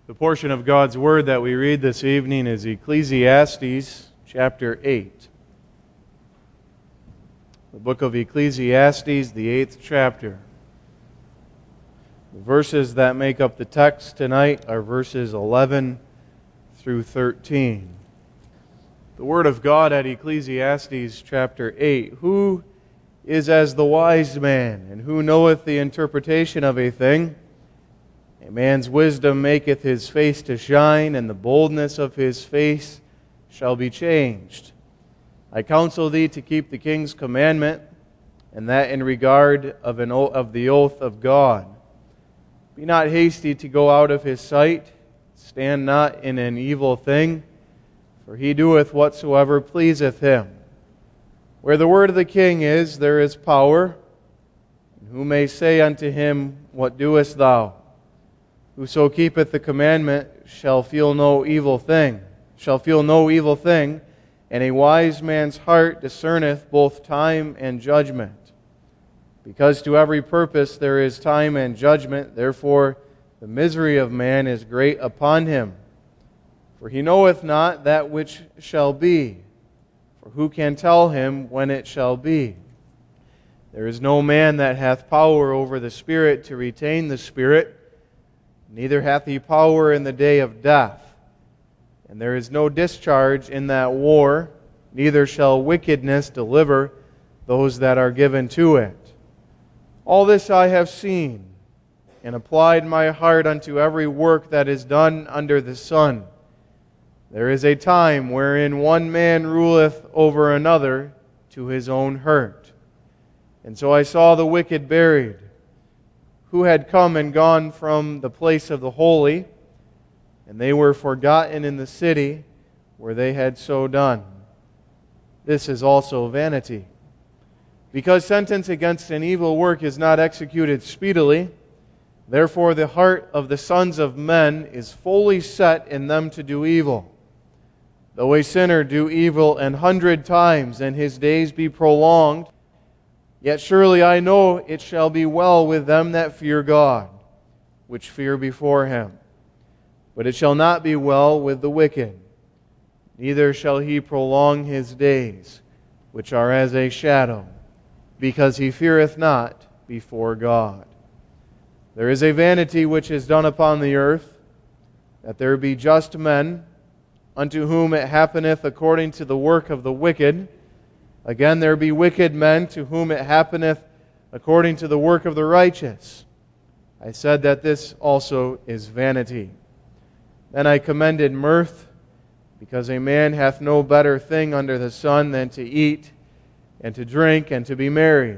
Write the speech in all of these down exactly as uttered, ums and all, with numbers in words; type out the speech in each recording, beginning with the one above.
The portion of God's Word that we read this evening is Ecclesiastes chapter eight. The book of Ecclesiastes, the eighth chapter. The verses that make up the text tonight are verses eleven through thirteen. The Word of God at Ecclesiastes chapter eight. Who is as the wise man, and who knoweth the interpretation of a thing? A man's wisdom maketh his face to shine, and the boldness of his face shall be changed. I counsel thee to keep the king's commandment, and that in regard of, an o- of the oath of God. Be not hasty to go out of his sight, stand not in an evil thing, for he doeth whatsoever pleaseth him. Where the word of the king is, there is power. And who may say unto him, What doest thou? Whoso keepeth the commandment shall feel no evil thing, shall feel no evil thing, and a wise man's heart discerneth both time and judgment. Because to every purpose there is time and judgment, therefore the misery of man is great upon him. For he knoweth not that which shall be, for who can tell him when it shall be? There is no man that hath power over the Spirit to retain the Spirit, neither hath he power in the day of death. And there is no discharge in that war, neither shall wickedness deliver those that are given to it. All this I have seen, and applied my heart unto every work that is done under the sun. There is a time wherein one man ruleth over another to his own hurt. And so I saw the wicked buried, who had come and gone from the place of the holy, and they were forgotten in the city where they had so done. This is also vanity. Because sentence against an evil work is not executed speedily, therefore the heart of the sons of men is fully set in them to do evil. Though a sinner do evil an hundred times, and his days be prolonged, yet surely I know it shall be well with them that fear God, which fear before Him. But it shall not be well with the wicked, neither shall he prolong his days, which are as a shadow, because he feareth not before God. There is a vanity which is done upon the earth, that there be just men, unto whom it happeneth according to the work of the wicked. Again, there be wicked men to whom it happeneth according to the work of the righteous. I said that this also is vanity. Then I commended mirth, because a man hath no better thing under the sun than to eat, and to drink, and to be merry.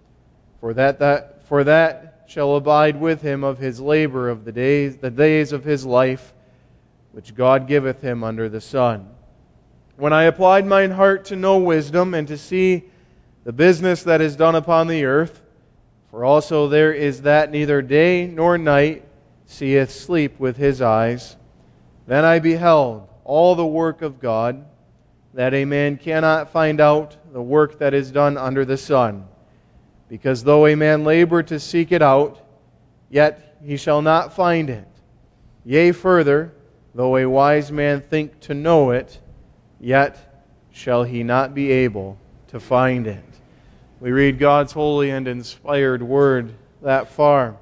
For that, that, for that shall abide with him of his labor of the days, the days of his life, which God giveth him under the sun. When I applied mine heart to know wisdom, and to see the business that is done upon the earth, for also there is that neither day nor night seeth sleep with his eyes, then I beheld all the work of God, that a man cannot find out the work that is done under the sun. Because though a man labor to seek it out, yet he shall not find it. Yea, further, though a wise man think to know it, yet shall he not be able to find it. We read God's holy and inspired word that far.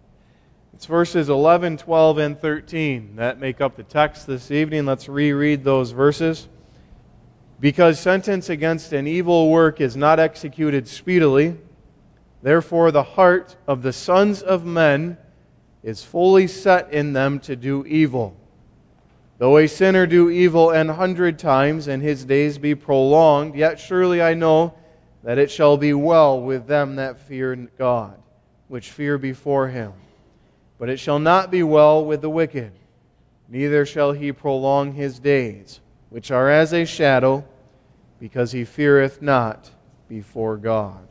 It's verses eleven, twelve, and thirteen that make up the text this evening. Let's reread those verses. Because sentence against an evil work is not executed speedily, therefore the heart of the sons of men is fully set in them to do evil. Though a sinner do evil an hundred times, and his days be prolonged, yet surely I know that it shall be well with them that fear God, which fear before Him. But it shall not be well with the wicked, neither shall he prolong his days, which are as a shadow, because he feareth not before God.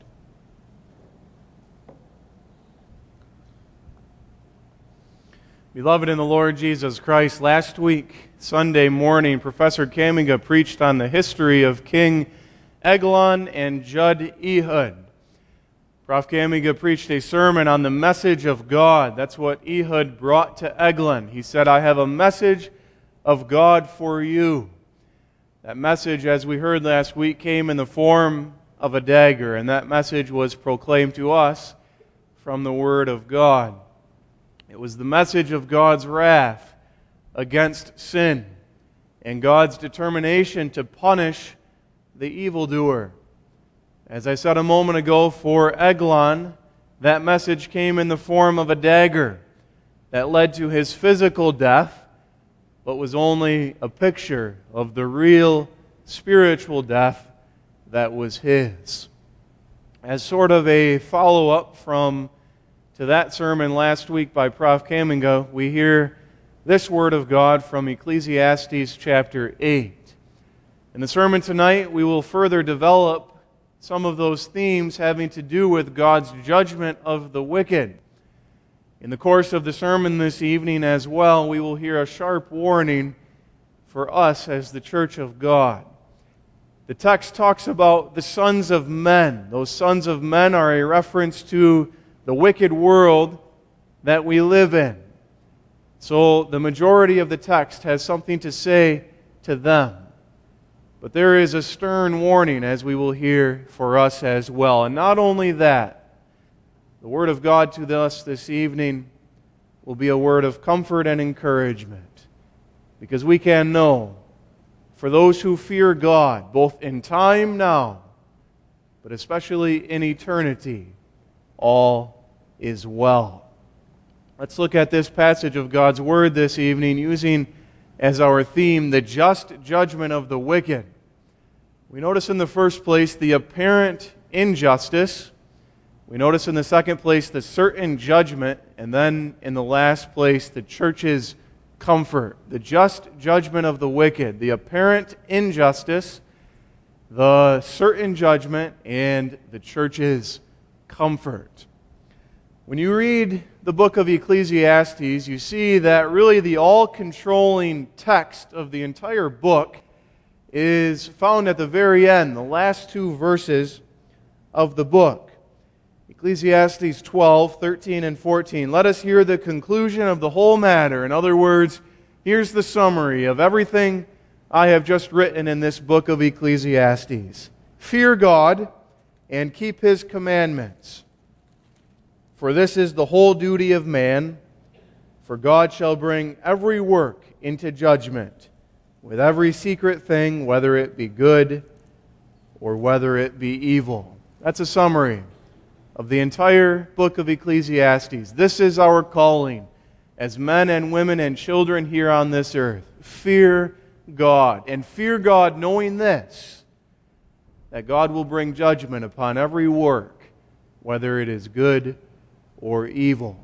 Beloved in the Lord Jesus Christ, last week, Sunday morning, Professor Kamiga preached on the history of King Eglon and Jud Ehud. Prophet Kamiga preached a sermon on the message of God. That's what Ehud brought to Eglon. He said, I have a message of God for you. That message, as we heard last week, came in the form of a dagger, and that message was proclaimed to us from the Word of God. It was the message of God's wrath against sin and God's determination to punish the evildoer. As I said a moment ago, for Eglon, that message came in the form of a dagger that led to his physical death, but was only a picture of the real spiritual death that was his. As sort of a follow-up from to that sermon last week by Prophet Kamiga, we hear this word of God from Ecclesiastes chapter eight. In the sermon tonight, we will further develop some of those themes having to do with God's judgment of the wicked. In the course of the sermon this evening as well, we will hear a sharp warning for us as the church of God. The text talks about the sons of men. Those sons of men are a reference to the wicked world that we live in. So the majority of the text has something to say to them. But there is a stern warning, as we will hear, for us as well. And not only that, the Word of God to us this evening will be a word of comfort and encouragement. Because we can know, for those who fear God, both in time now, but especially in eternity, all is well. Let's look at this passage of God's Word this evening, using as our theme the just judgment of the wicked. We notice in the first place the apparent injustice. We notice in the second place the certain judgment. And then in the last place the church's comfort. The just judgment of the wicked. The apparent injustice, the certain judgment, and the church's comfort. When you read the book of Ecclesiastes, you see that really the all-controlling text of the entire book is found at the very end, the last two verses of the book. Ecclesiastes twelve, thirteen, and fourteen. Let us hear the conclusion of the whole matter. In other words, here's the summary of everything I have just written in this book of Ecclesiastes. Fear God and keep His commandments. For this is the whole duty of man, for God shall bring every work into judgment, with every secret thing, whether it be good or whether it be evil. That's a summary of the entire book of Ecclesiastes. This is our calling as men and women and children here on this earth. Fear God. And fear God knowing this, that God will bring judgment upon every work, whether it is good or evil.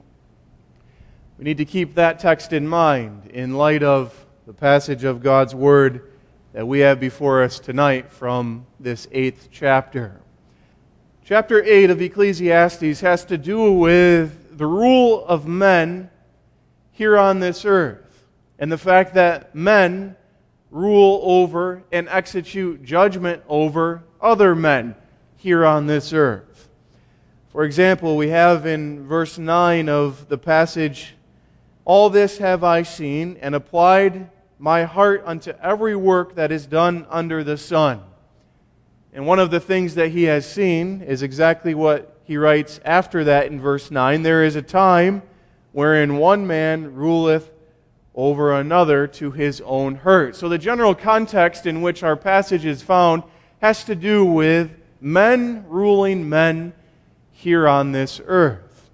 We need to keep that text in mind in light of the passage of God's Word that we have before us tonight from this eighth chapter. Chapter eight of Ecclesiastes has to do with the rule of men here on this earth, and the fact that men rule over and execute judgment over other men here on this earth. For example, we have in verse nine of the passage, all this have I seen, and applied my heart unto every work that is done under the sun. And one of the things that he has seen is exactly what he writes after that in verse nine. There is a time wherein one man ruleth over another to his own hurt. So the general context in which our passage is found has to do with men ruling men here on this earth.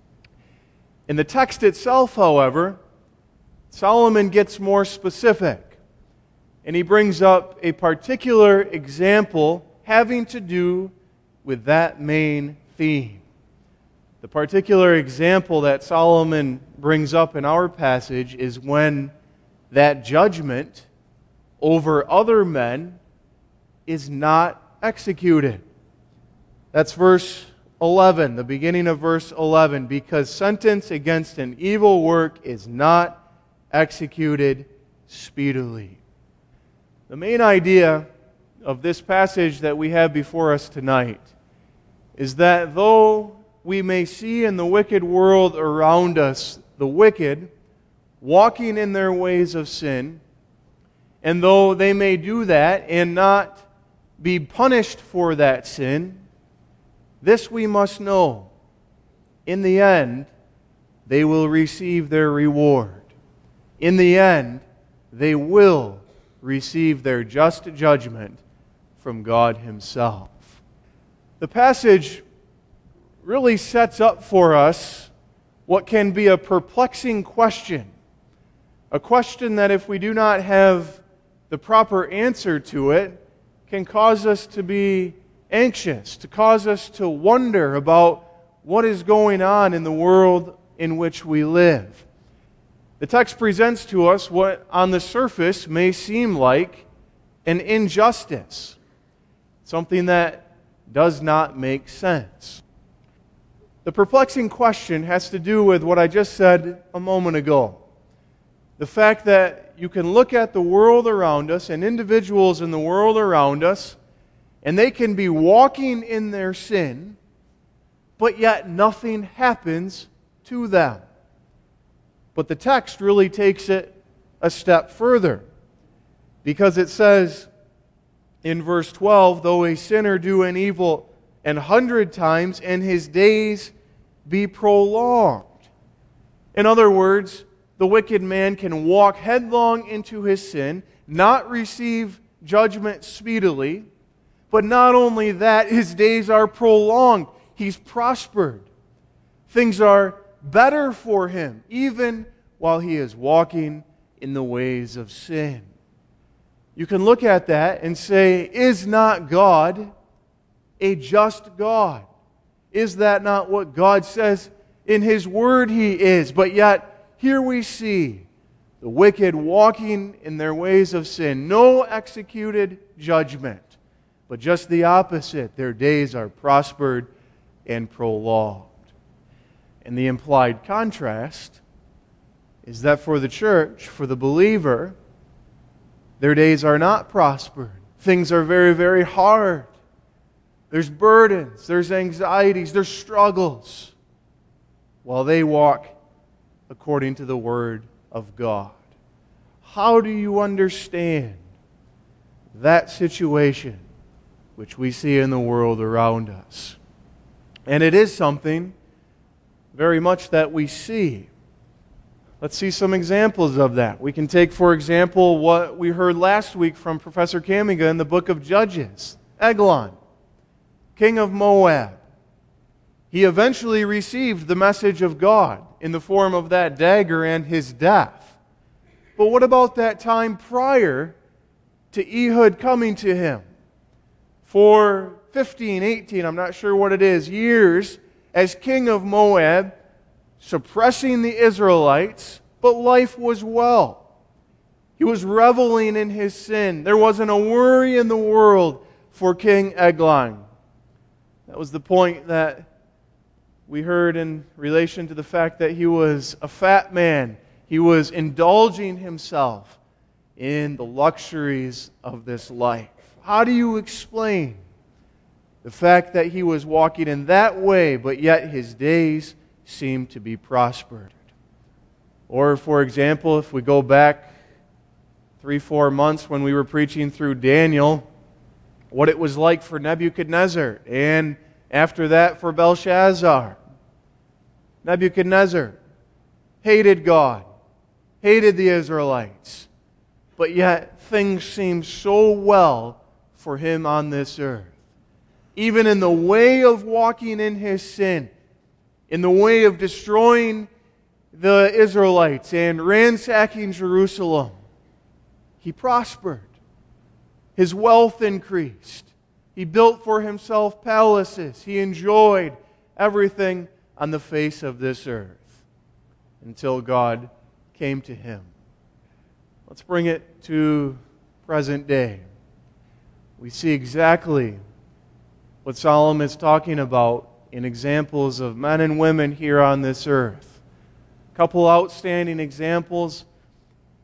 In the text itself, however, Solomon gets more specific, and he brings up a particular example having to do with that main theme. The particular example that Solomon brings up in our passage is when that judgment over other men is not executed. That's verse eleven, the beginning of verse eleven. Because sentence against an evil work is not executed speedily. The main idea of this passage that we have before us tonight is that though we may see in the wicked world around us the wicked walking in their ways of sin, and though they may do that and not be punished for that sin, this we must know: in the end, they will receive their reward. In the end, they will receive their just judgment from God Himself. The passage really sets up for us what can be a perplexing question. A question that, if we do not have the proper answer to it, can cause us to be anxious, to cause us to wonder about what is going on in the world in which we live. The text presents to us what on the surface may seem like an injustice, something that does not make sense. The perplexing question has to do with what I just said a moment ago. The fact that you can look at the world around us and individuals in the world around us, and they can be walking in their sin, but yet nothing happens to them. But the text really takes it a step further, because it says in verse twelve, "Though a sinner do an evil an hundred times, and his days be prolonged." In other words, the wicked man can walk headlong into his sin, not receive judgment speedily, but not only that, his days are prolonged. He's prospered. Things are better for him, even while he is walking in the ways of sin. You can look at that and say, is not God a just God? Is that not what God says in His Word He is? But yet, here we see the wicked walking in their ways of sin. No executed judgment, but just the opposite. Their days are prospered and prolonged. And the implied contrast is that for the church, for the believer, their days are not prospered. Things are very, very hard. There's burdens, there's anxieties, there's struggles, while they walk according to the Word of God. How do you understand that situation which we see in the world around us? And it is something very much that we see. Let's see some examples of that. We can take, for example, what we heard last week from Professor Kamiga in the book of Judges. Eglon, king of Moab. He eventually received the message of God in the form of that dagger and his death. But what about that time prior to Ehud coming to him? For fifteen, eighteen, I'm not sure what it is, years as king of Moab, suppressing the Israelites, but life was well. He was reveling in his sin. There wasn't a worry in the world for King Eglon. That was the point that we heard in relation to the fact that he was a fat man. He was indulging himself in the luxuries of this life. How do you explain the fact that he was walking in that way, but yet his days seemed to be prospered? Or, for example, if we go back three, four months when we were preaching through Daniel, what it was like for Nebuchadnezzar, and after that for Belshazzar. Nebuchadnezzar hated God, hated the Israelites, but yet things seemed so well for him on this earth. Even in the way of walking in his sin, in the way of destroying the Israelites and ransacking Jerusalem, he prospered. His wealth increased. He built for himself palaces. He enjoyed everything on the face of this earth until God came to him. Let's bring it to present day. We see exactly what Solomon is talking about in examples of men and women here on this earth. A couple outstanding examples: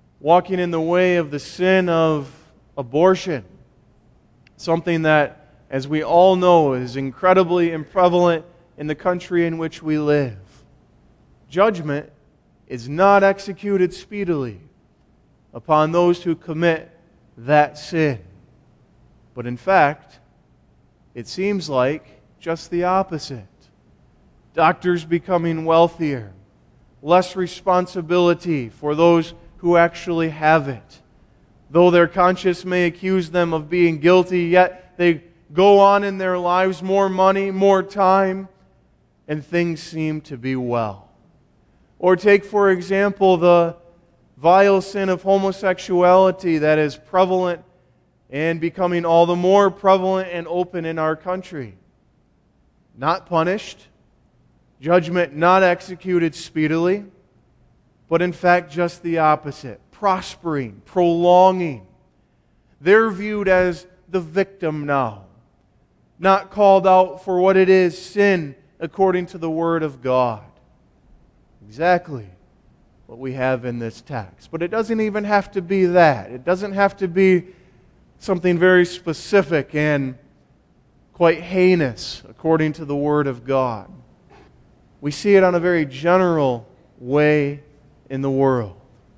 walking in the way of the sin of abortion, something that, as we all know, is incredibly prevalent in the country in which we live. Judgment is not executed speedily upon those who commit that sin. But in fact, it seems like just the opposite. Doctors becoming wealthier, less responsibility for those who actually have it. Though their conscience may accuse them of being guilty, yet they go on in their lives, more money, more time, and things seem to be well. Or take, for example, the vile sin of homosexuality that is prevalent and becoming all the more prevalent and open in our country. Not punished, judgment not executed speedily, but in fact just the opposite, prospering, prolonging. They're viewed as the victim now, not called out for what it is, sin, according to the Word of God. Exactly what we have in this text. But it doesn't even have to be that. It doesn't have to be something very specific and quite heinous, according to the Word of God. We see it on a very general way in the world,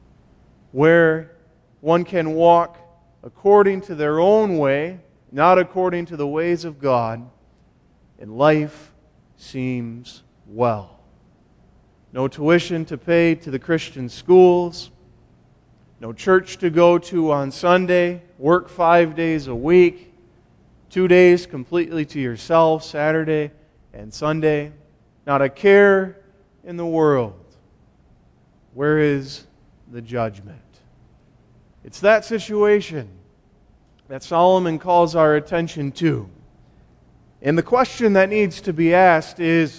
where one can walk according to their own way, not according to the ways of God, and life seems well. No tuition to pay to the Christian schools, no church to go to on Sunday, work five days a week, two days completely to yourself, Saturday and Sunday, not a care in the world. Where is the judgment? It's that situation that Solomon calls our attention to. And the question that needs to be asked is,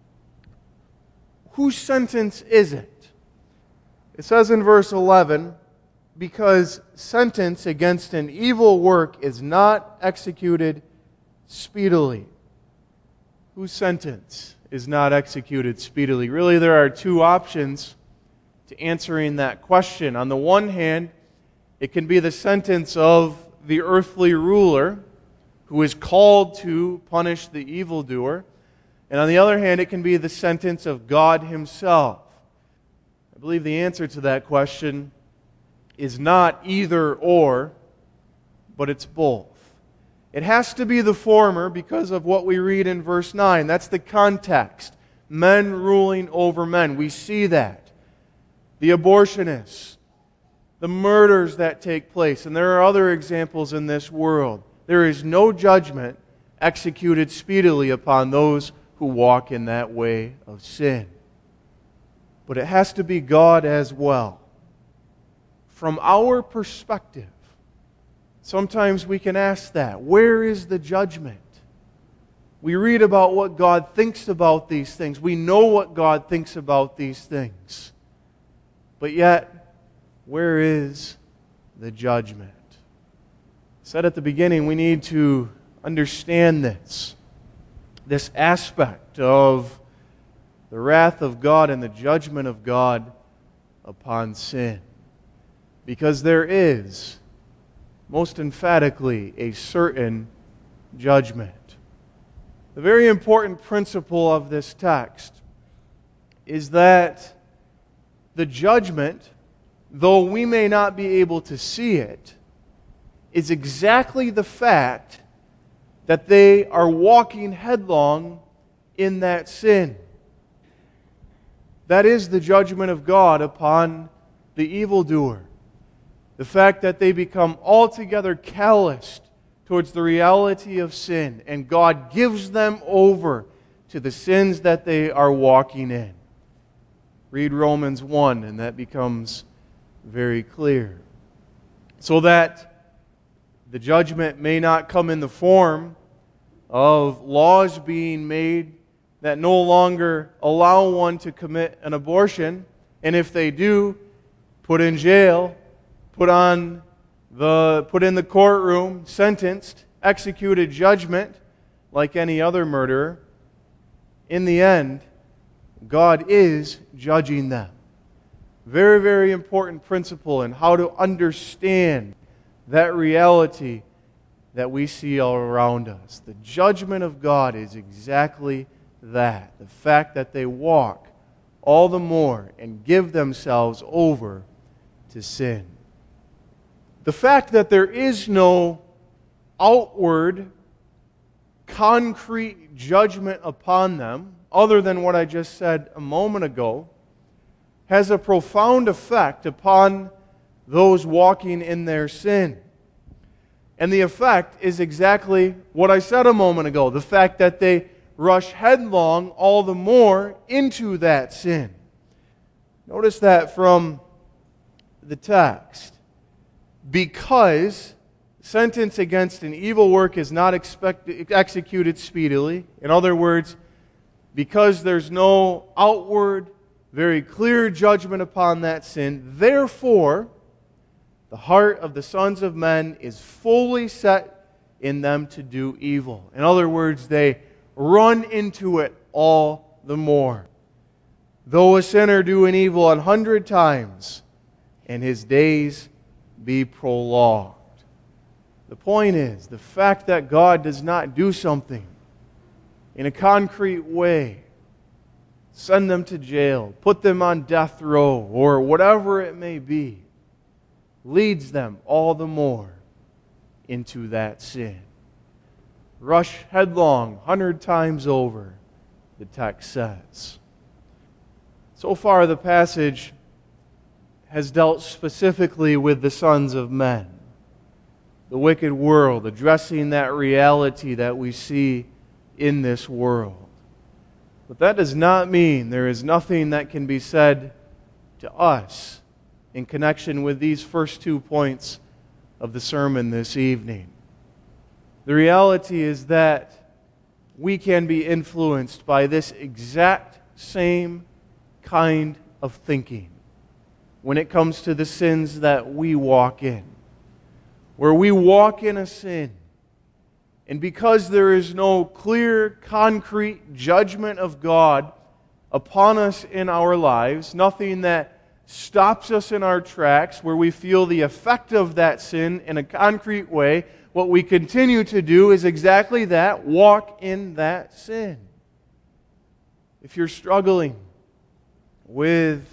whose sentence is it? It says in verse eleven, because sentence against an evil work is not executed speedily. Whose sentence is not executed speedily? Really, there are two options to answering that question. On the one hand, it can be the sentence of the earthly ruler who is called to punish the evildoer. And on the other hand, it can be the sentence of God Himself. I believe the answer to that question is not either or, but it's both. It has to be the former because of what we read in verse nine. That's the context. Men ruling over men. We see that. The abortionists, the murders that take place, and there are other examples in this world. There is no judgment executed speedily upon those who walk in that way of sin. But it has to be God as well. From our perspective, sometimes we can ask that. Where is the judgment? We read about what God thinks about these things. We know what God thinks about these things. But yet, where is the judgment? I said at the beginning, we need to understand this. This aspect of the wrath of God and the judgment of God upon sin. Because there is, most emphatically, a certain judgment. The very important principle of this text is that the judgment, though we may not be able to see it, is exactly the fact that they are walking headlong in that sin. That is the judgment of God upon the evildoer. The fact that they become altogether calloused towards the reality of sin, and God gives them over to the sins that they are walking in. Read Romans one, and that becomes very clear. So that the judgment may not come in the form of laws being made that no longer allow one to commit an abortion, and if they do, put in jail, put on the put in the courtroom, sentenced, executed judgment like any other murderer. In the end, God is judging them. Very, very important principle in how to understand that reality that we see all around us. The judgment of God is exactly that. The fact that they walk all the more and give themselves over to sin. The fact that there is no outward, concrete judgment upon them, other than what I just said a moment ago, has a profound effect upon those walking in their sin. And the effect is exactly what I said a moment ago, the fact that they rush headlong all the more into that sin. Notice that from the text. Because sentence against an evil work is not expect, executed speedily. In other words, because there's no outward, very clear judgment upon that sin, therefore, the heart of the sons of men is fully set in them to do evil. In other words, they run into it all the more. Though a sinner do an evil an hundred times, and his days be prolonged. The point is, the fact that God does not do something in a concrete way, send them to jail, put them on death row, or whatever it may be, leads them all the more into that sin. Rush headlong, hundred times over, the text says. So far, the passage has dealt specifically with the sons of men, the wicked world, addressing that reality that we see in this world. But that does not mean there is nothing that can be said to us in connection with these first two points of the sermon this evening. The reality is that we can be influenced by this exact same kind of thinking when it comes to the sins that we walk in. Where we walk in a sin, and because there is no clear, concrete judgment of God upon us in our lives, nothing that stops us in our tracks, where we feel the effect of that sin in a concrete way, what we continue to do is exactly that, walk in that sin. If you're struggling with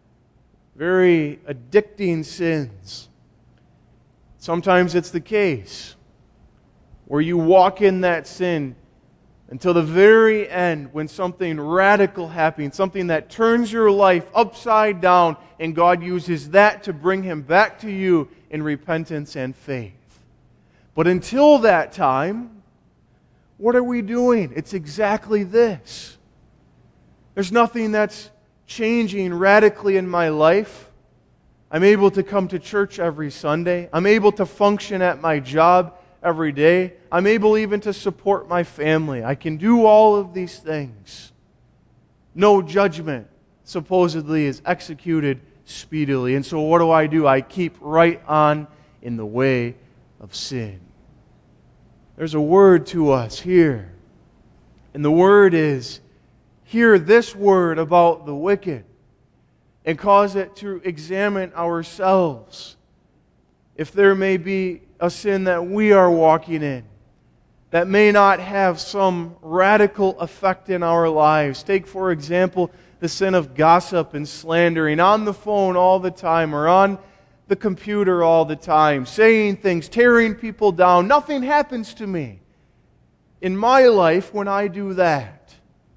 very addicting sins, sometimes it's the case where you walk in that sin until the very end when something radical happens, something that turns your life upside down, and God uses that to bring Him back to you in repentance and faith. But until that time, what are we doing? It's exactly this. There's nothing that's changing radically in my life. I'm able to come to church every Sunday. I'm able to function at my job every day. I'm able even to support my family. I can do all of these things. No judgment, supposedly, is executed speedily. And so what do I do? I keep right on in the way of sin. There's a word to us here. And the word is, hear this word about the wicked and cause it to examine ourselves. If there may be a sin that we are walking in that may not have some radical effect in our lives. Take, for example, the sin of gossip and slandering on the phone all the time or on the computer all the time, saying things, tearing people down. Nothing happens to me in my life when I do that.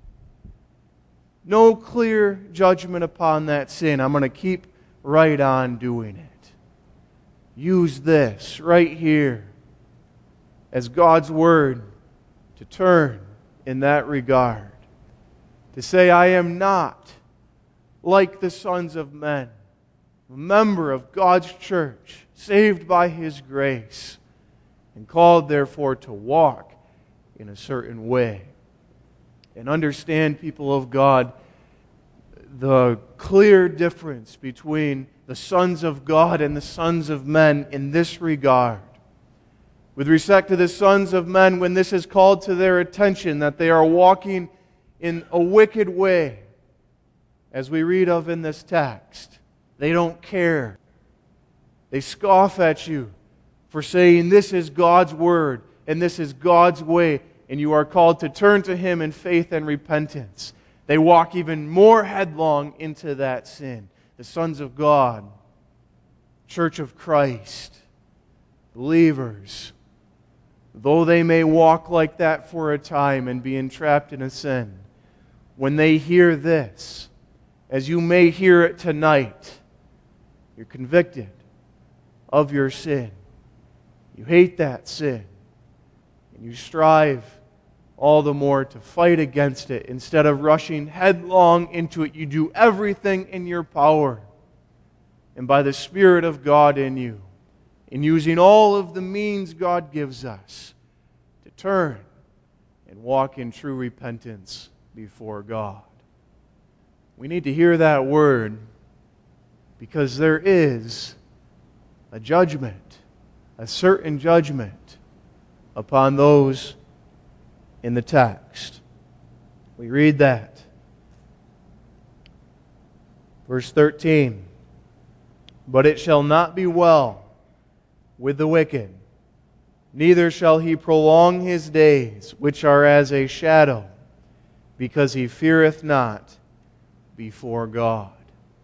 No clear judgment upon that sin. I'm going to keep right on doing it. Use this right here as God's Word to turn in that regard. To say, I am not like the sons of men, a member of God's church, saved by His grace, and called therefore to walk in a certain way. And understand, people of God, the clear difference between the sons of God and the sons of men in this regard. With respect to the sons of men, when this is called to their attention that they are walking in a wicked way, as we read of in this text, they don't care. They scoff at you for saying this is God's word and this is God's way, and you are called to turn to Him in faith and repentance, they walk even more headlong into that sin. The sons of God, Church of Christ, believers, though they may walk like that for a time and be entrapped in a sin, when they hear this, as you may hear it tonight, you're convicted of your sin. You hate that sin. And you strive all the more to fight against it. Instead of rushing headlong into it, you do everything in your power. And by the Spirit of God in you, in using all of the means God gives us to turn and walk in true repentance before God. We need to hear that word because there is a judgment, a certain judgment upon those in the text. We read that. Verse thirteen, "But it shall not be well with the wicked, neither shall he prolong his days, which are as a shadow, because he feareth not before God."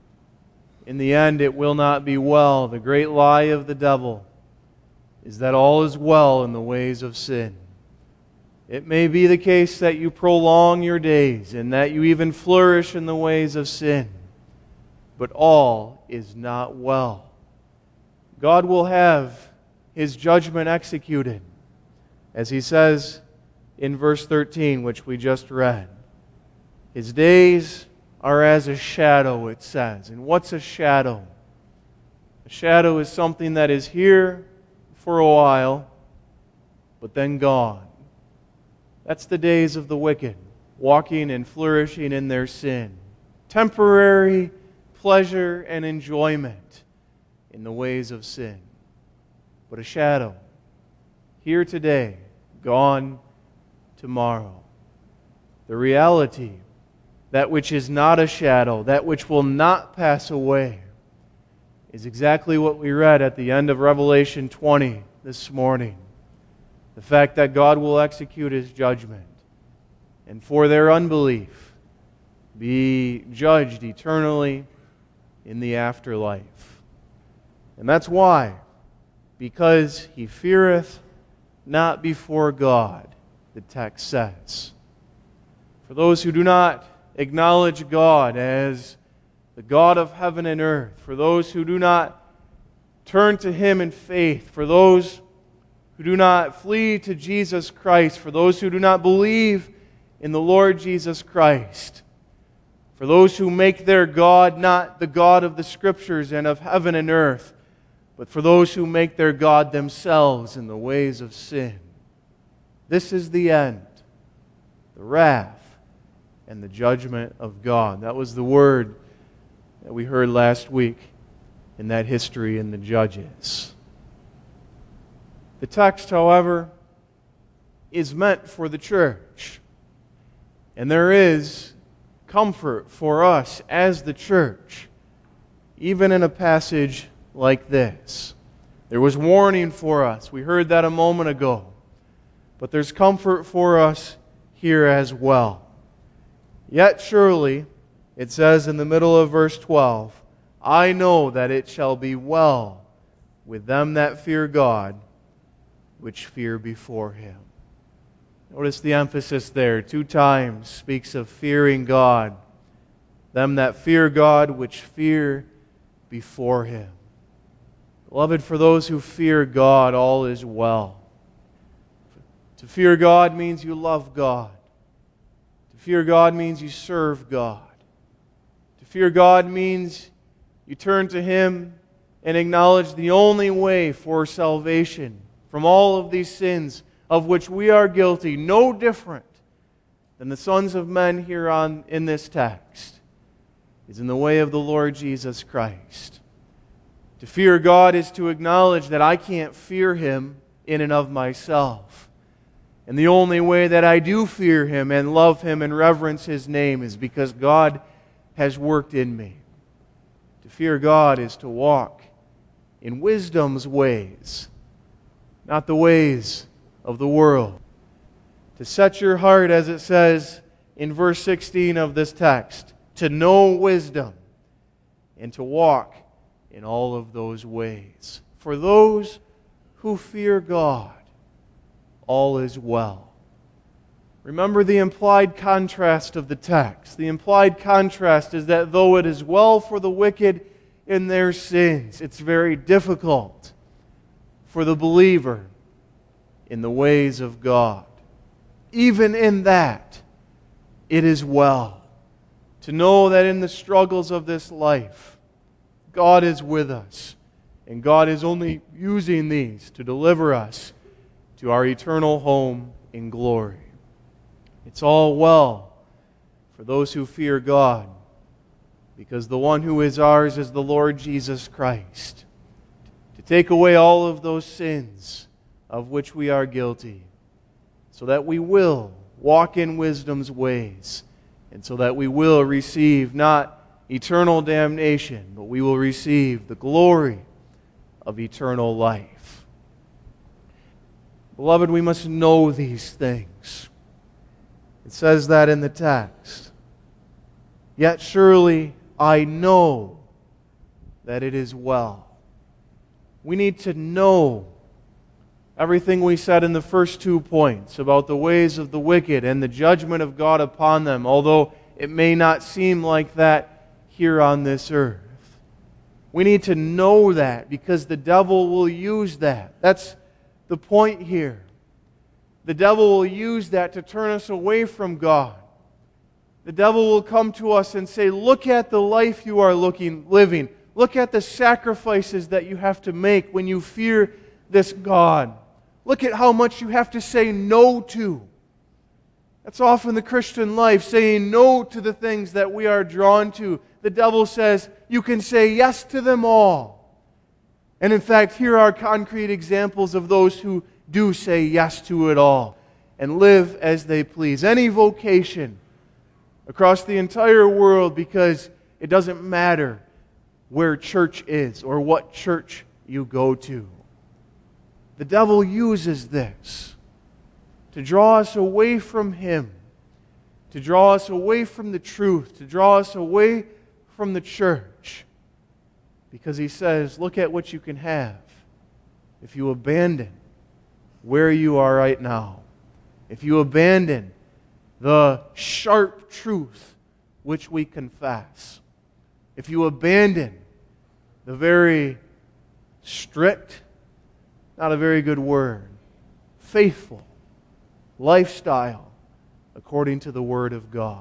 In the end, it will not be well. The great lie of the devil is that all is well in the ways of sin. It may be the case that you prolong your days and that you even flourish in the ways of sin, but all is not well. God will have His judgment executed, as He says in verse thirteen, which we just read. His days are as a shadow, it says. And what's a shadow? A shadow is something that is here for a while, but then gone. That's the days of the wicked, walking and flourishing in their sin. Temporary pleasure and enjoyment in the ways of sin. But a shadow, here today, gone tomorrow. The reality, that which is not a shadow, that which will not pass away, is exactly what we read at the end of Revelation twenty this morning. The fact that God will execute His judgment, and for their unbelief, be judged eternally in the afterlife. And that's why, because he feareth not before God, the text says. For those who do not acknowledge God as the God of heaven and earth, for those who do not turn to Him in faith, for those who do not flee to Jesus Christ, for those who do not believe in the Lord Jesus Christ, for those who make their God not the God of the Scriptures and of heaven and earth, but for those who make their God themselves in the ways of sin. This is the end, the wrath and the judgment of God. That was the word that we heard last week in that history in the Judges. The text, however, is meant for the church. And there is comfort for us as the church, even in a passage like this. There was warning for us. We heard that a moment ago. But there's comfort for us here as well. Yet surely, it says in the middle of verse twelve, I know that it shall be well with them that fear God, which fear before Him. Notice the emphasis there. Two times speaks of fearing God. Them that fear God, which fear before Him. Beloved, for those who fear God, all is well. To fear God means you love God. To fear God means you serve God. To fear God means you turn to Him and acknowledge the only way for salvation from all of these sins of which we are guilty, no different than the sons of men here on in this text, is in the way of the Lord Jesus Christ. To fear God is to acknowledge that I can't fear Him in and of myself. And the only way that I do fear Him and love Him and reverence His name is because God has worked in me. To fear God is to walk in wisdom's ways, not the ways of the world. To set your heart, as it says in verse sixteen of this text, to know wisdom and to walk in all of those ways. For those who fear God, all is well. Remember the implied contrast of the text. The implied contrast is that though it is well for the wicked in their sins, it's very difficult for the believer in the ways of God. Even in that, it is well to know that in the struggles of this life, God is with us, and God is only using these to deliver us to our eternal home in glory. It's all well for those who fear God, because the one who is ours is the Lord Jesus Christ, to take away all of those sins of which we are guilty, so that we will walk in wisdom's ways, and so that we will receive not eternal damnation, but we will receive the glory of eternal life. Beloved, we must know these things. It says that in the text. Yet surely I know that it is well. We need to know everything we said in the first two points about the ways of the wicked and the judgment of God upon them, although it may not seem like that here on this earth. We need to know that because the devil will use that. That's the point here. The devil will use that to turn us away from God. The devil will come to us and say, look at the life you are looking, living. Look at the sacrifices that you have to make when you fear this God. Look at how much you have to say no to. That's often the Christian life, saying no to the things that we are drawn to. The devil says, you can say yes to them all. And in fact, here are concrete examples of those who do say yes to it all and live as they please. Any vocation across the entire world, because it doesn't matter where church is or what church you go to. The devil uses this to draw us away from Him, to draw us away from the truth, to draw us away from the church. Because he says, look at what you can have if you abandon where you are right now. If you abandon the sharp truth which we confess. If you abandon the very strict, not a very good word, faithful lifestyle according to the Word of God.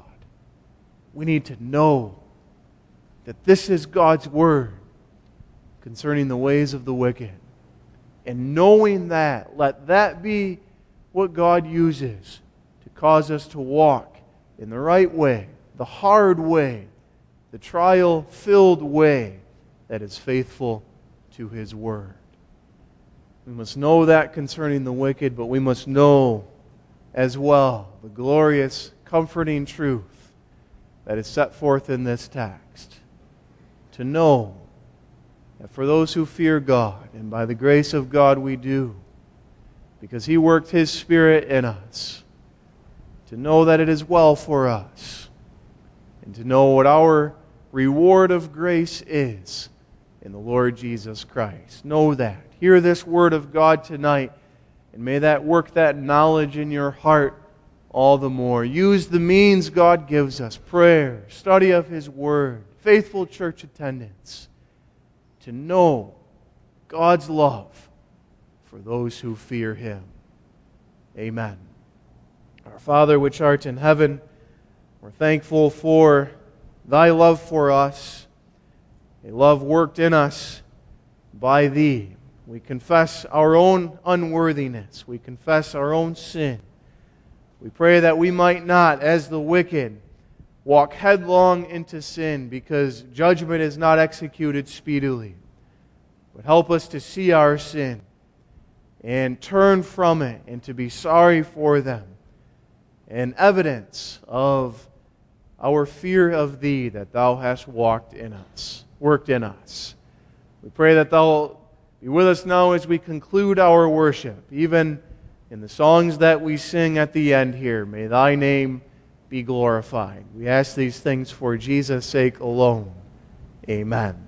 We need to know that this is God's Word concerning the ways of the wicked. And knowing that, let that be what God uses to cause us to walk in the right way, the hard way, the trial-filled way that is faithful to His Word. We must know that concerning the wicked, but we must know as well the glorious, comforting truth that is set forth in this text. To know that for those who fear God, and by the grace of God we do, because He worked His Spirit in us, to know that it is well for us, and to know what our reward of grace is in the Lord Jesus Christ. Know that. Hear this Word of God tonight, and may that work that knowledge in your heart all the more. Use the means God gives us, prayer, study of His Word, faithful church attendance, to know God's love for those who fear Him. Amen. Our Father which art in heaven, we're thankful for Thy love for us, a love worked in us by Thee. We confess our own unworthiness. We confess our own sin. We pray that we might not, as the wicked, walk headlong into sin because judgment is not executed speedily. But help us to see our sin and turn from it and to be sorry for them. And evidence of our fear of Thee that Thou hast walked in us, worked in us. We pray that Thou Be with us now as we conclude our worship. Even in the songs that we sing at the end here, may Thy name be glorified. We ask these things for Jesus' sake alone. Amen.